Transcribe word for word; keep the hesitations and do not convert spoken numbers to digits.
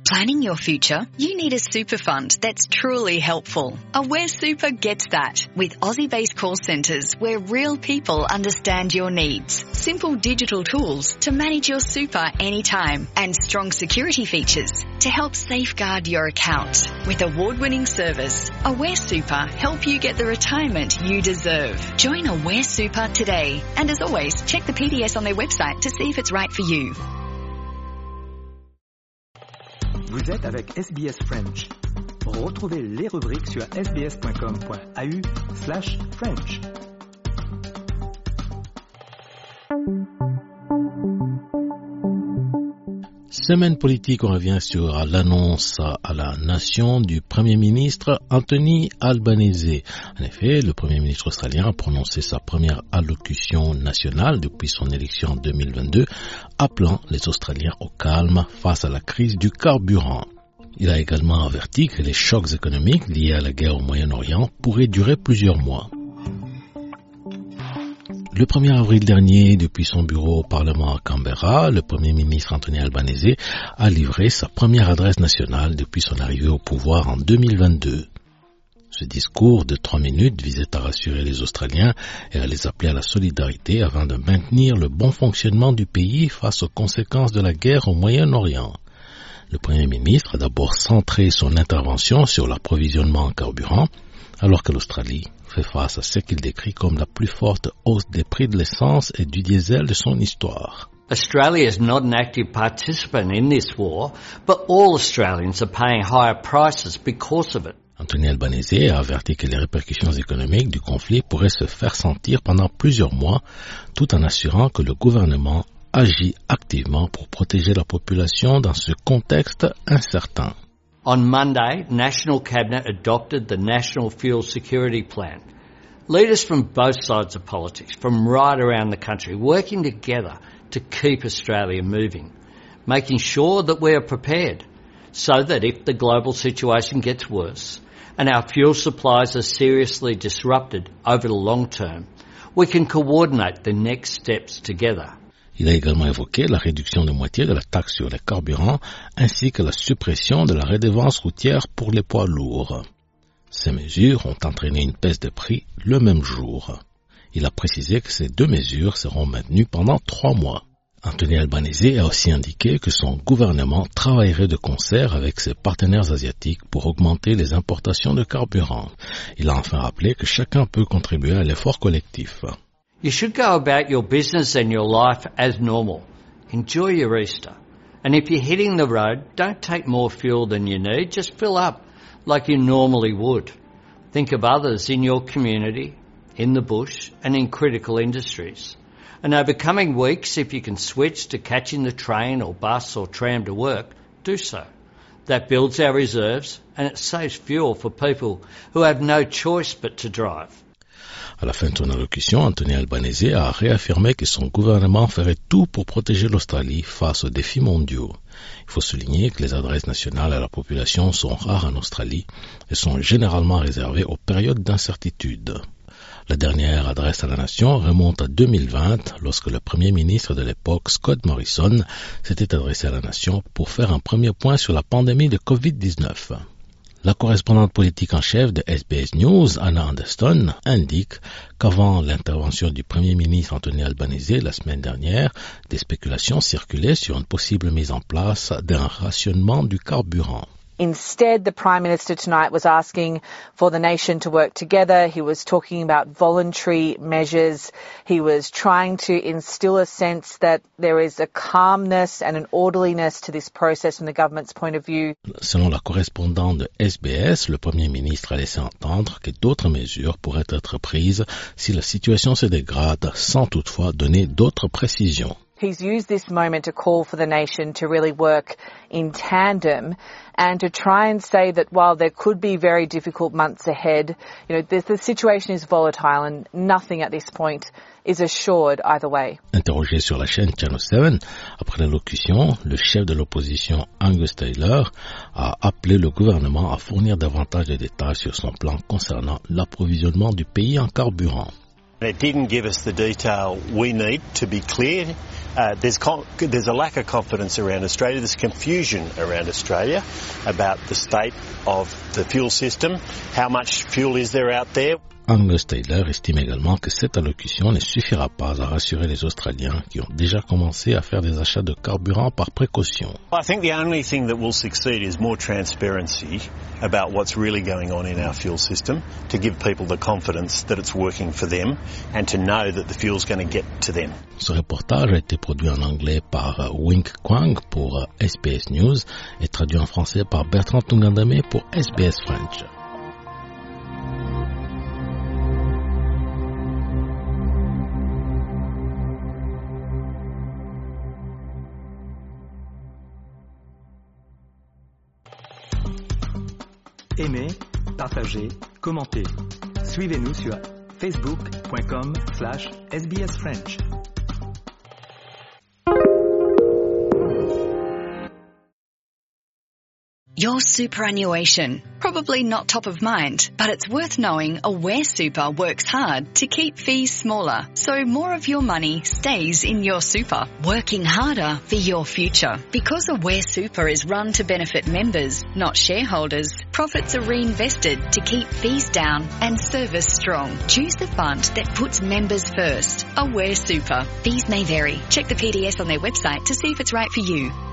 Planning your future? You need a super fund that's truly helpful. Aware Super gets that with Aussie-based call centres where real people understand your needs. Simple digital tools to manage your super anytime and strong security features to help safeguard your account. With award-winning service, Aware Super help you get the retirement you deserve. Join Aware Super today. And as always, check the P D S on their website to see if it's right for you. Vous êtes avec S B S French. Retrouvez les rubriques sur sbs.com.au slash French. Semaine politique, on revient sur l'annonce à la nation du Premier ministre Anthony Albanese. En effet, le Premier ministre australien a prononcé sa première allocution nationale depuis son élection en deux mille vingt-deux, appelant les Australiens au calme face à la crise du carburant. Il a également averti que les chocs économiques liés à la guerre au Moyen-Orient pourraient durer plusieurs mois. Le premier avril dernier, depuis son bureau au Parlement à Canberra, le Premier ministre Anthony Albanese a livré sa première adresse nationale depuis son arrivée au pouvoir en deux mille vingt-deux. Ce discours de trois minutes visait à rassurer les Australiens et à les appeler à la solidarité afin de maintenir le bon fonctionnement du pays face aux conséquences de la guerre au Moyen-Orient. Le Premier ministre a d'abord centré son intervention sur l'approvisionnement en carburant, alors que l'Australie fait face à ce qu'il décrit comme la plus forte hausse des prix de l'essence et du diesel de son histoire. Australia is not an active participant in this war, but all Australians are paying higher prices because of it. Anthony Albanese a averti que les répercussions économiques du conflit pourraient se faire sentir pendant plusieurs mois, tout en assurant que le gouvernement agit activement pour protéger la population dans ce contexte incertain. On Monday, National Cabinet adopted the National Fuel Security Plan. Leaders from both sides of politics, from right around the country, working together to keep Australia moving, making sure that we are prepared so that if the global situation gets worse and our fuel supplies are seriously disrupted over the long term, we can coordinate the next steps together. Il a également évoqué la réduction de moitié de la taxe sur les carburants ainsi que la suppression de la redevance routière pour les poids lourds. Ces mesures ont entraîné une baisse de prix le même jour. Il a précisé que ces deux mesures seront maintenues pendant trois mois. Anthony Albanese a aussi indiqué que son gouvernement travaillerait de concert avec ses partenaires asiatiques pour augmenter les importations de carburant. Il a enfin rappelé que chacun peut contribuer à l'effort collectif. You should go about your business and your life as normal. Enjoy your Easter. And if you're hitting the road, don't take more fuel than you need. Just fill up like you normally would. Think of others in your community, in the bush, and in critical industries. And over coming weeks, if you can switch to catching the train or bus or tram to work, do so. That builds our reserves and it saves fuel for people who have no choice but to drive. À la fin de son allocution, Anthony Albanese a réaffirmé que son gouvernement ferait tout pour protéger l'Australie face aux défis mondiaux. Il faut souligner que les adresses nationales à la population sont rares en Australie et sont généralement réservées aux périodes d'incertitude. La dernière adresse à la nation remonte à deux mille vingt, lorsque le premier ministre de l'époque, Scott Morrison, s'était adressé à la nation pour faire un premier point sur la pandémie de covid dix-neuf. La correspondante politique en chef de S B S News, Anna Anderson, indique qu'avant l'intervention du Premier ministre Anthony Albanese la semaine dernière, des spéculations circulaient sur une possible mise en place d'un rationnement du carburant. Instead, the Prime Minister tonight was asking for the nation to work together. He was talking about voluntary measures. He was trying to instill a sense that there is a calmness and an orderliness to this process from the government's point of view. Selon la correspondante de S B S, le Premier ministre a laissé entendre que d'autres mesures pourraient être prises si la situation se dégrade, sans toutefois donner d'autres précisions. He's used this moment to call for the nation to really work in tandem and to try and say that while there could be very difficult months ahead, you know, the, the situation is volatile and nothing at this point is assured either way. Interrogé sur la chaîne Channel sept, après l'allocution, le chef de l'opposition Angus Taylor a appelé le gouvernement à fournir davantage de détails sur son plan concernant l'approvisionnement du pays en carburant. It didn't give us the detail we need to be clear Uh, there's, con- there's a lack of confidence around Australia. There's confusion around Australia about the state of the fuel system. How much fuel is there out there? Angus Taylor estime également que cette allocution ne suffira pas à rassurer les Australiens qui ont déjà commencé à faire des achats de carburant par précaution. I think the only thing that will succeed is more transparency about what's really going on in our fuel system, to give people the confidence that it's working for them and to know that the fuel's going to get to them. Ce reportage a été produit en anglais par Wink Kwang pour S B S News et traduit en français par Bertrand Tungandame pour S B S French. Aimez, partagez, commentez. Suivez-nous sur facebook.com slash sbsfrench. Your superannuation. Probably not top of mind, but it's worth knowing Aware Super works hard to keep fees smaller, so more of your money stays in your super, working harder for your future. Because Aware Super is run to benefit members, not shareholders, profits are reinvested to keep fees down and service strong. Choose the fund that puts members first. Aware Super. Fees may vary. Check the P D S on their website to see if it's right for you.